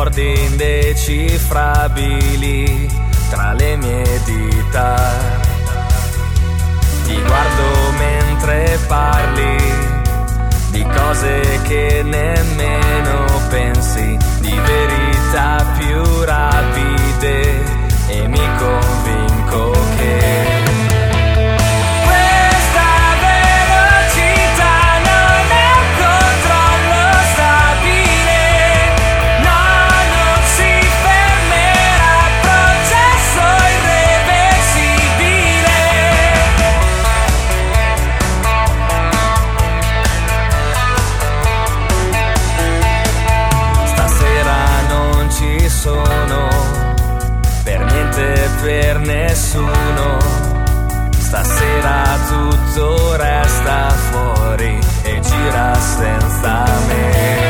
ricordi indecifrabili tra le mie dita. Ti guardo mentre parli di cose che nemmeno pensi, di verità più rapide, e mi convinco che sono per niente, per nessuno. Stasera tutto resta fuori e gira senza me.